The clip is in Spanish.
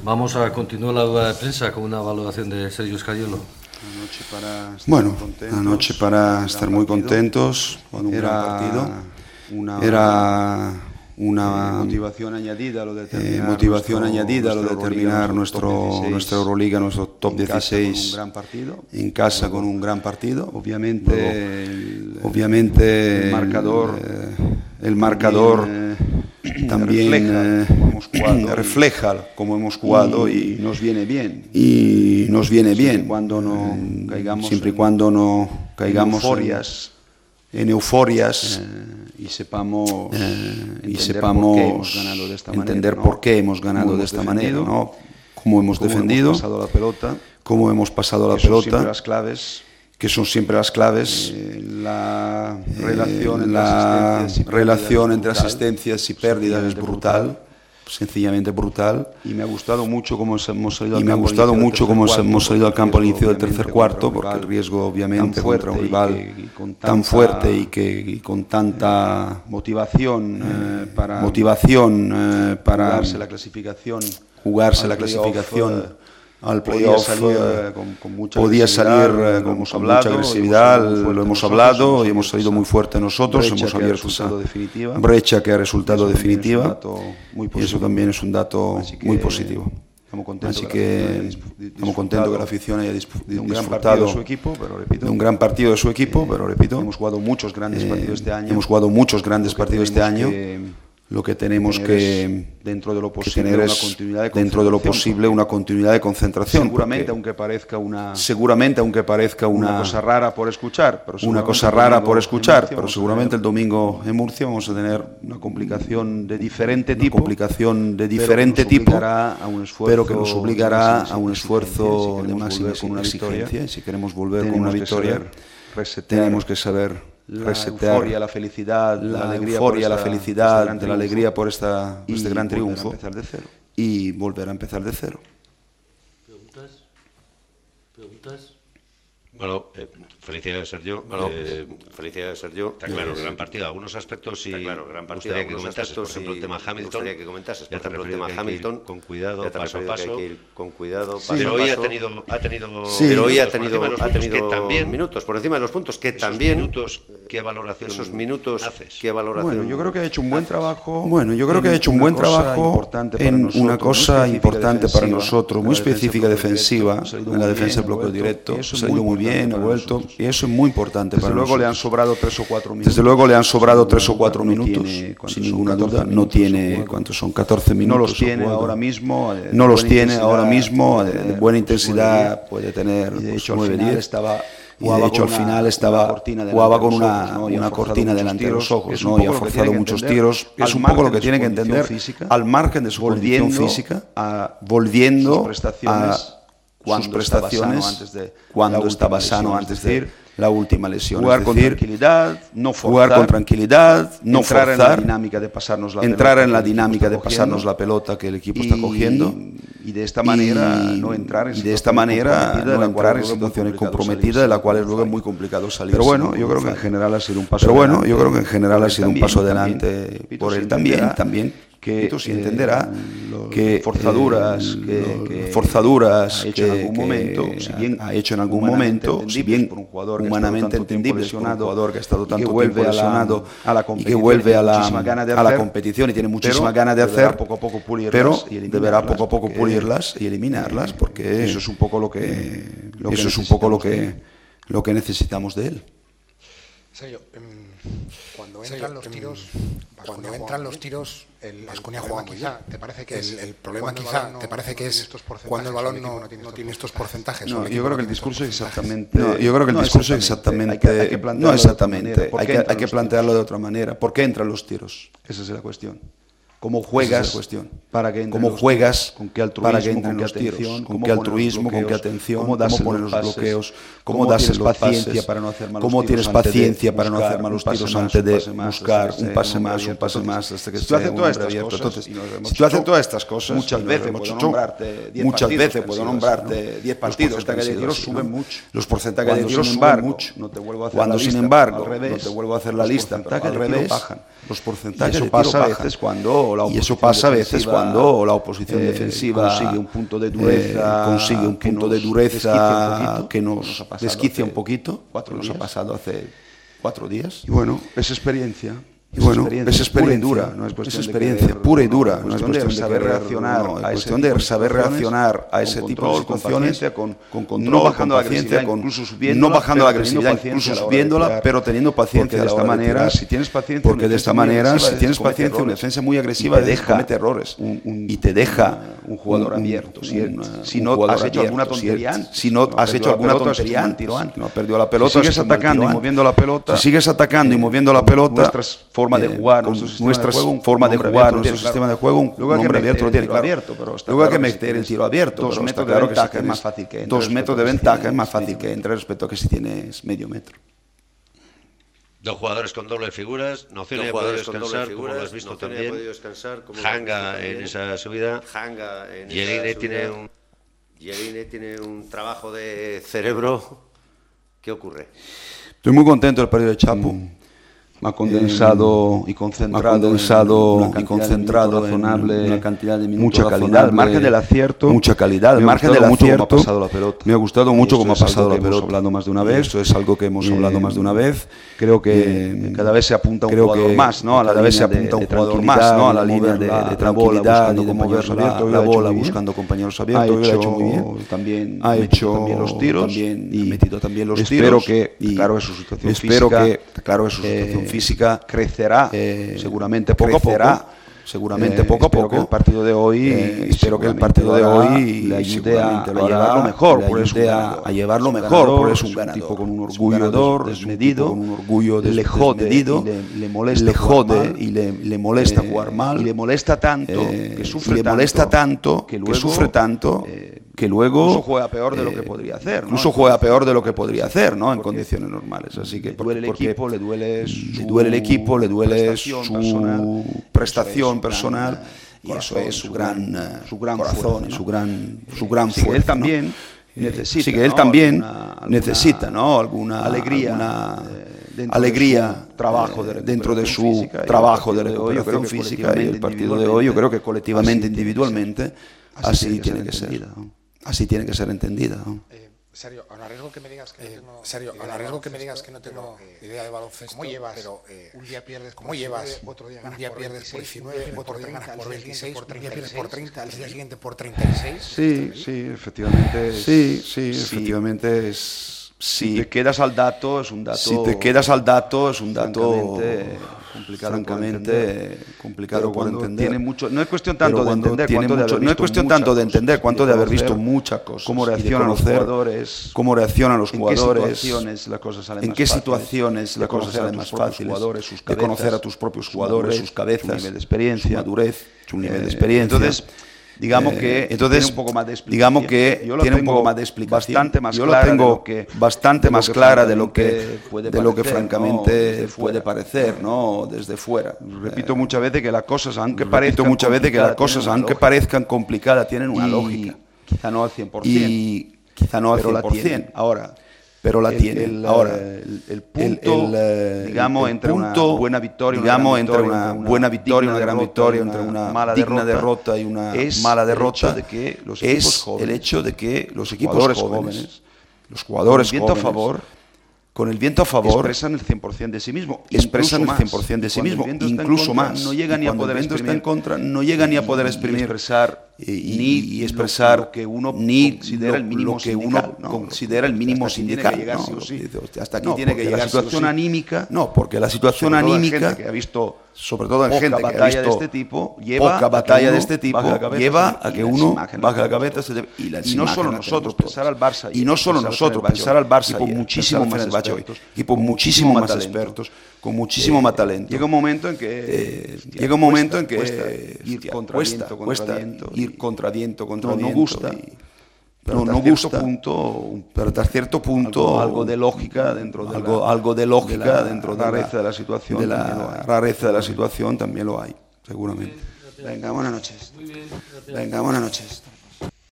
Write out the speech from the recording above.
Vamos a continuar la rueda de prensa con una valoración de Sergio Scariolo. Bueno, anoche para estar muy contentos, era una motivación añadida lo de terminar nuestra Euroliga, nuestro top 16 en casa con un gran partido. Obviamente el marcador también refleja cómo hemos jugado y nos viene bien. Siempre y cuando no caigamos en euforias y sepamos entender por qué hemos ganado de esta manera, ¿no? Cómo hemos defendido, cómo hemos pasado la pelota, que son siempre las claves. La relación entre asistencias y pérdidas es brutal, sencillamente brutal. Y me ha gustado mucho cómo hemos salido al campo al inicio del tercer cuarto, porque el riesgo, obviamente, contra un rival tan fuerte y con tanta motivación para jugarse la clasificación al playoff, podía salir con mucha agresividad, lo hemos hablado y hemos salido muy fuerte nosotros, hemos abierto esa brecha que ha resultado definitiva y eso también es un dato muy positivo. Así que estamos contentos que la afición haya disfrutado de un gran partido de su equipo, pero repito, hemos jugado muchos grandes partidos este año. Lo que tenemos que dentro de lo posible es una continuidad de concentración. Seguramente, aunque parezca una cosa rara por escuchar, pero seguramente el domingo en Murcia vamos a tener una complicación de diferente tipo, pero que nos obligará a un esfuerzo de máxima con una exigencia. Y si queremos volver con una victoria, tenemos que saber resetear la euforia, la felicidad, de la alegría por este gran triunfo y volver a empezar de cero. ¿Preguntas? Bueno, felicidades, Sergio. Está claro, gran partido. Algunos aspectos y gran partido. Que comentases, por ejemplo, el tema Hamilton. Con cuidado, paso a paso. Pero hoy ha tenido minutos por encima de los puntos que también. ¿Qué valoración haces? Bueno, yo creo que ha hecho un buen trabajo. En una cosa importante para nosotros, muy específica defensiva, en la defensa del bloqueo directo. Ha salido muy bien, ha vuelto, y eso es muy importante para nosotros. Desde luego le han sobrado 3 o 4 minutos, sin ninguna duda. No tiene, ¿cuántos son? 14 minutos. No los tiene ahora mismo, de buena intensidad puede tener 9-10. Y de hecho al final jugaba con una cortina delante de los ojos, ¿no? Y ha forzado muchos tiros. Es un poco lo que tiene que entender, al margen de su condición física, volviendo a sus prestaciones cuando estaba sano antes de la última lesión. Jugar con tranquilidad, no forzar, entrar en la dinámica de pasarnos la pelota que el equipo está cogiendo y de esta manera no entrar en situaciones comprometidas de las cuales luego es muy complicado salir. Pero bueno, yo creo que en general ha sido un paso adelante por él también. Que entenderá que forzaduras que ha hecho en algún momento, si bien humanamente entendible, es un jugador que ha estado tanto tiempo lesionado y que vuelve a la competición y tiene muchísimas ganas de hacer, pero deberá poco a poco pulirlas y eliminarlas, porque eso es un poco lo que necesitamos de él. Sergio, cuando entran los tiros, el Baskonia juega muy bien. ¿Te parece que el problema quizá te parece que es cuando el balón no tiene estos porcentajes? No, yo creo que el discurso es exactamente. No exactamente. Hay que plantearlo de otra manera. ¿Por qué entran los tiros? Esa es la cuestión. ¿Cómo juegas para que entren con qué altruismo, con qué altruismo, con qué atención, cómo pones los bloqueos, cómo das paciencia para no hacer malos tiros, cómo tienes paciencia para no hacer malos tiros antes de buscar un pase más, hasta que esté un hombre abierto? Entonces, si tú haces todas estas cosas, muchas veces puedo nombrarte 10 partidos, los porcentajes de tiros suben mucho. Los porcentajes de tiros suben mucho. Cuando, sin embargo, no te vuelvo a hacer la lista, al revés, bajan. Los porcentajes de tiros bajan. y eso pasa a veces cuando la oposición defensiva consigue un punto de dureza que nos desquicia un poquito, nos ha pasado hace 4 días. Y bueno, es experiencia. Y bueno, es experiencia dura, no es experiencia pura y dura, no es cuestión de saber reaccionar a ese tipo de situaciones con control, no bajando la paciencia, incluso subiéndola, pero teniendo paciencia. De esta manera, si tienes paciencia, una defensa muy agresiva comete errores y te deja un jugador abierto. Si no has hecho alguna tontería, si no ha perdido la pelota, sigues atacando y moviendo la pelota, forma de jugar, nuestra forma de jugar, nuestro sistema de juego, un hombre abierto lo tiene claro. Luego hay que meter el tiro abierto. 2 metros de ventaja es más fácil que entre. 2 metros de ventaja es más fácil que entre respecto a que si tienes medio metro. 2 jugadores con doble figuras, Nocena ha podido descansar, como lo has visto también. Hanga en esa subida. Yeline tiene un trabajo de cerebro. ¿Qué ocurre? Estoy muy contento del partido de Chapo. Más condensado y concentrado razonable, una cantidad de minutos, mucha calidad, al margen del acierto, mucha calidad, al margen del acierto, cómo ha pasado la pelota. Me ha gustado mucho cómo ha pasado la pelota. Hemos hablado más de una vez. Esto es algo que hemos hablado más de una vez. Creo que cada vez se apunta un jugador más, ¿no? A la línea de tranquilidad y de mover la bola buscando compañeros abiertos. Lo ha hecho muy bien. También ha hecho también los tiros y metido también los tiros. Espero que su situación física crecerá seguramente poco a poco. Espero que el partido de hoy le ayude a llevarlo mejor, por eso es un ganador. Tipo con un orgullo desmedido, le jode y le molesta jugar mal, y le molesta tanto, que sufre tanto, que luego incluso juega peor de lo que podría hacer, ¿no? En condiciones normales. Así que le duele el equipo, le duele su prestación personal, y eso es su gran corazón, su gran fuerza. Él también necesita alguna alegría dentro de su trabajo de recuperación física, y el partido de hoy yo creo que colectivamente, individualmente, así tiene que ser. Así tiene que ser entendida, ¿no? Sergio, a riesgo que me digas que no tengo idea de baloncesto, pero un día pierdes por 19, otro día ganas por 26, un día pierdes por 30, al día siguiente por 36. Sí, efectivamente. Si te quedas al dato, es un dato francamente complicado por entender. No es cuestión tanto de entender cuánto de haber visto muchas cosas, cómo reaccionan los jugadores, en qué situaciones las cosas salen más fáciles, de conocer a tus propios jugadores, sus cabezas, su nivel de experiencia, su madurez, su nivel de experiencia. Entonces, digamos que tiene un poco más de explicación. Yo lo tengo bastante más clara de lo que francamente puede parecer, ¿no? Desde fuera. Repito muchas veces que las cosas, aunque parezcan complicadas, tienen una lógica. Quizá no al 100%. Ahora, pero la tiene. Ahora, el punto, entre una buena victoria, una gran victoria, entre una digna derrota y una mala derrota, es el hecho de que los equipos jóvenes, los jugadores con el viento a favor, expresan el 100% de sí mismo, incluso más. No llegan ni a poder exprimir en contra, no llegan ni a poder exprimir, ni expresar lo que uno considera el mínimo sindical. Hasta aquí tiene que llegar la situación anímica. No, porque la situación anímica que ha visto, sobre todo en gente que ha visto de este tipo, poca batalla de este tipo, lleva a que uno baje la cabeza y no solo nosotros pensar al Barça y muchísimo más equipos muchísimo más expertos, con muchísimo más talento. Llega un momento en que ir contra viento, no gusta. Pero no gusta, pero hasta cierto punto algo de lógica dentro de la rareza de la situación, también lo hay, seguramente. Venga, buenas noches.